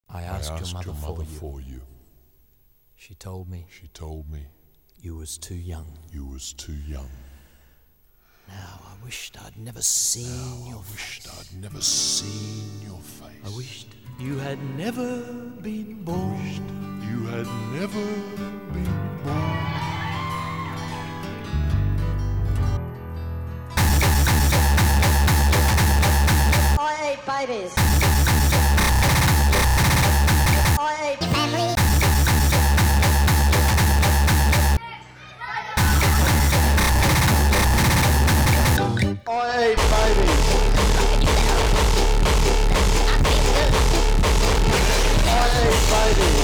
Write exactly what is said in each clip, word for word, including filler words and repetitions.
I asked, I asked your mother, your mother for, you. for you. She told me She told me you was too young. you was too young. Now I wished I'd never seen Now your I wished face. I'd never seen your face. I wished you had never been born. Wished you had never been born. I ate babies. I ate family. I ate babies. I ate babies.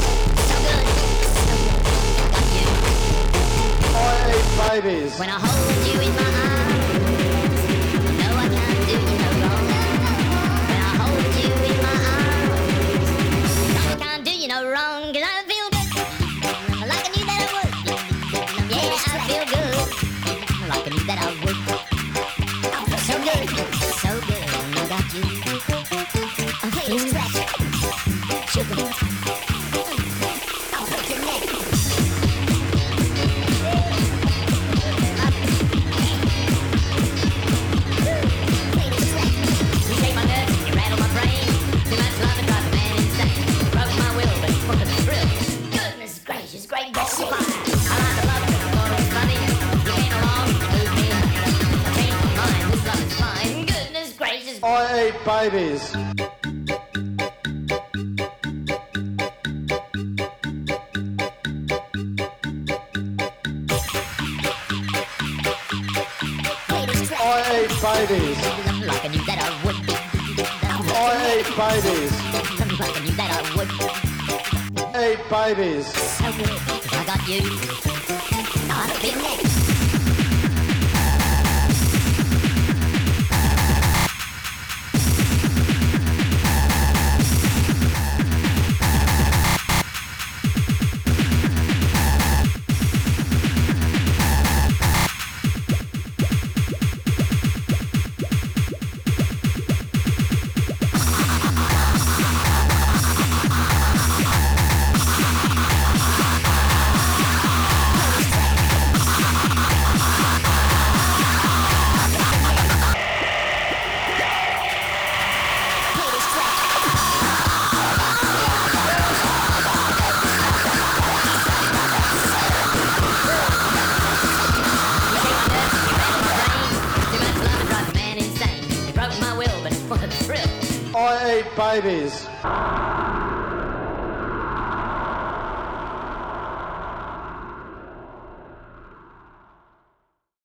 I ate babies. When I hold you in my arms, no, I can't do you no wrong. When I hold you in my arms, no, I can't do you no wrong. 'Cause I feel good, like I knew that I would. Yeah, I feel good, like I knew that I would. So good, so good, when I got you. Okay, it's fresh, sugar. I'll break your neck. You take my nerves, you rattle my brain. Too much love and drive a man insane. Broke my will, but fuck the thrill. Goodness gracious, great balls of fire. I like the love and I thought it was funny. You came along, moved me. I changed my mind, this love is fine. Goodness gracious. I ate babies. I ate babies. Like I knew that I would. I ate babies. Like I knew that I would. I ate babies. So good, 'cause I got you. I feel next. I ate babies.